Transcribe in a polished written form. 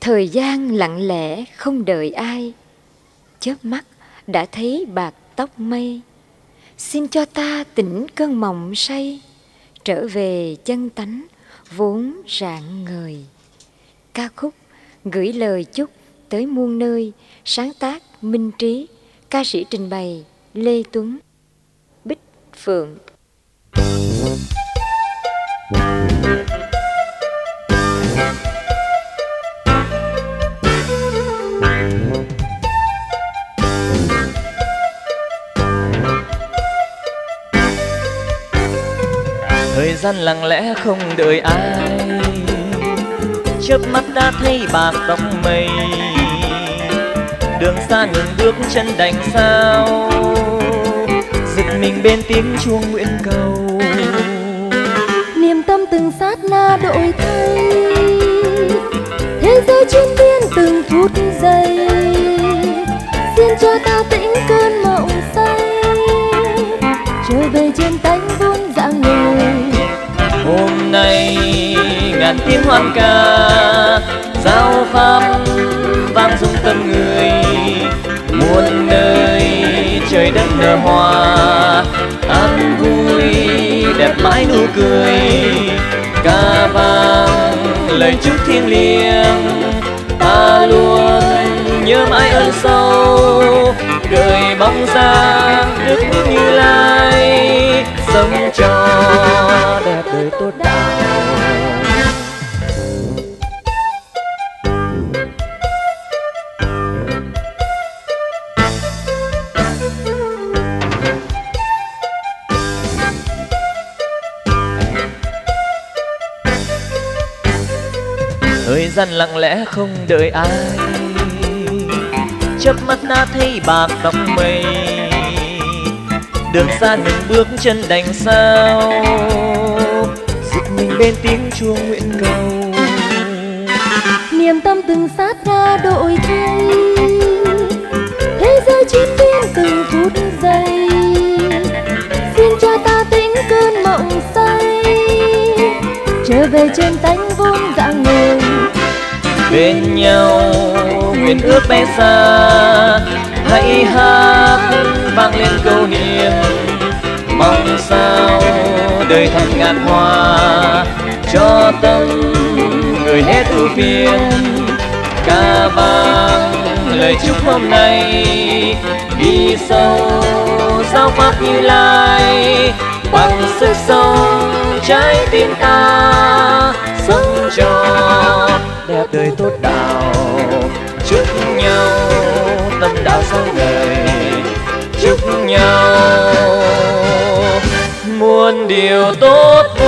Thời gian lặng lẽ không đợi ai, chớp mắt đã thấy bạc tóc mây. Xin cho ta tỉnh cơn mộng say, trở về chân tánh vốn rạng ngời. Ca khúc gửi lời chúc tới muôn nơi, sáng tác Minh Trí, ca sĩ trình bày Lê Tuấn. Bích Phượng. Thời gian lặng lẽ không đợi ai, chớp mắt đã thấy bạc tóc mây. Đường xa ngừng bước chân đành sao, giật mình bên tiếng chuông nguyện cầu. Niềm tâm từng sát na đổi thay, thế giới chuyên biến từng phút giây. Xin cho ta tĩnh cơn mộng say, trở về trên tánh vốn dạng người. Hôm nay ngàn tiếng hoan ca, giao pháp vang rung tâm người. Muôn nơi trời đất nở hoa, an vui đẹp mãi nụ cười. Ca vang lời chúc thiêng liêng, ta luôn nhớ mãi ơn sâu. Đời bóng dáng Đức Như Lai, sống cho đẹp đời tốt đạo. Thời gian lặng lẽ không đợi ai, chớp mắt đã thấy bạc tóc mây. Đường xa ngừng bước chân đành sao, giật mình bên tiếng chuông nguyện cầu. Niềm tâm từng sát na đổi thay, thế giới chuyên biến từng phút giây. Xin cho ta tĩnh cơn mộng say, trở về trên tánh vốn dạng người. Bên nhau nguyện ước bay xa, hãy hát vang lên câu niệm. Mong sao đời thành ngàn hoa, cho tâm người hết ưu phiền. Ca vang lời chúc hôm nay, đi sâu giao pháp Như Lai. Bằng sức sống trái tim ta, sống cho đẹp đời tốt đạo. Chúc nhau tâm đạo sáng ngời, chúc nhau muôn điều tốt